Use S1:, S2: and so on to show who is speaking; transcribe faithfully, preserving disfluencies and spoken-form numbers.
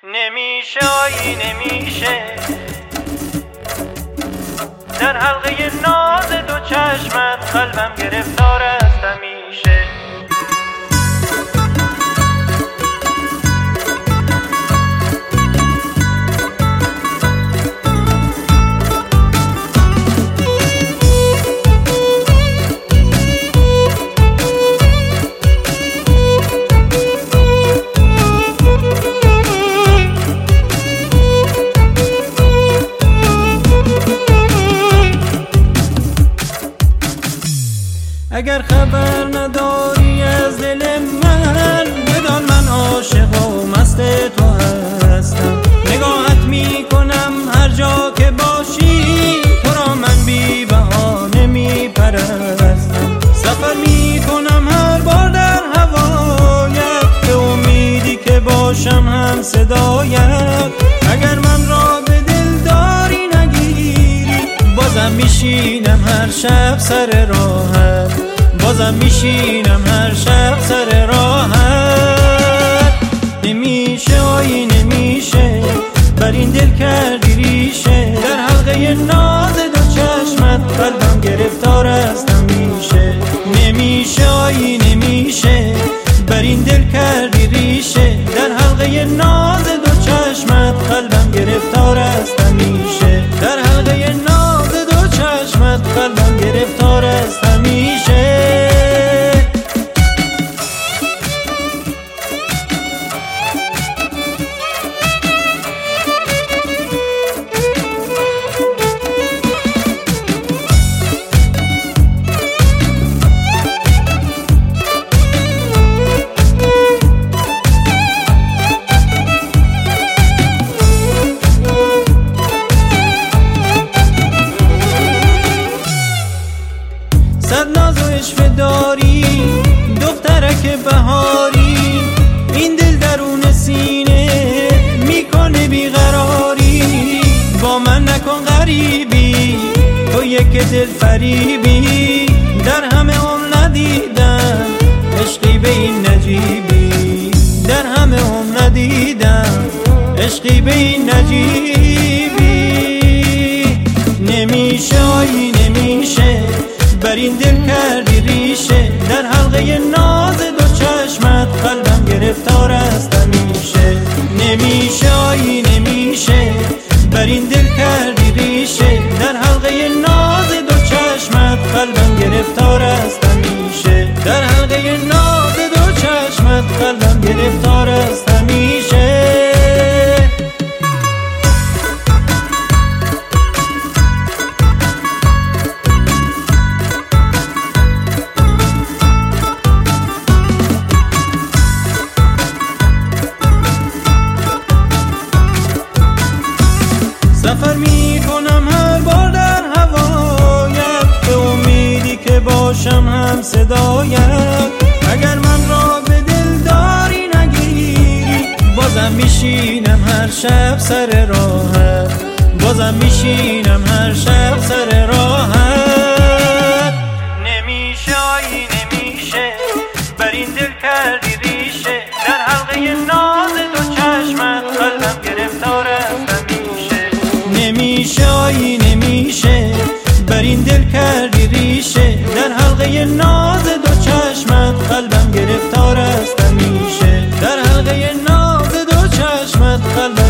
S1: نمیشه آیی نمیشه در حلقه ناز دو چشمت قلبم گرفتار است همیشه. اگر خبر نداری از دل من بدان من عاشق و مست تو هستم. نگاهت میکنم هر جا که باشی تو را من بی بهانه میپرستم. سفر میکنم هر بار در هوایت به امیدی که باشم هم صدایت. اگر من را به دل داری نگیری بازم میشینم هر شب سر راهت. بازم میشینم هر شب سر راهت. نمیشه آیی نمیشه بر این دل کردی ریشه در حلقه ناز دو چشمت قلبم گرفتار است همیشه. نمیشه آیی نمیشه بر این دل کردی ریشه در حلقه ناز دو چشمت قلبم گرفتار است همیشه. در حلقه ناز دو چشمت قلبم گرفتار است همیشه. صد ناز و عشوه داری دخترک بهاری این دل درون سینه میکنه بیقراری. با من نکن غریبی تو یک دل فریبی در همه عمر ندیدم عشقی به این نجیبی. در همه عمر ندیدم عشقی به این نجیبی. نمیشه آیی نمیشه بر این دل کردی ریشه در حلقه ناز دو چشمت قلبم گرفتار است همیشه. نمیشه آیی نمیشه بر این دل کردی ریشه در حلقه ناز دو چشمت قلبم گرفتار است همیشه. در حلقه ناز دو چشمت قلبم گرفتار است همیشه. سفر میکنم هر بار در هوایت به امیدی که باشم هم صدایت. اگر من را به دل داری نگیری بازم میشینم هر شب سر راهت. بازم میشینم هر شب سر راهت. نمیشه آیی نمیشه بر این دل کردی ریشه در حلقه ناز دو چشمت قلبم گرفتار است همیشه. نمیشه آیی نمیشه بر این دل کردی ریشه در حلقه ناز دو چشمت قلبم گرفتار است همیشه. در حلقه ناز دو چشمت قلبم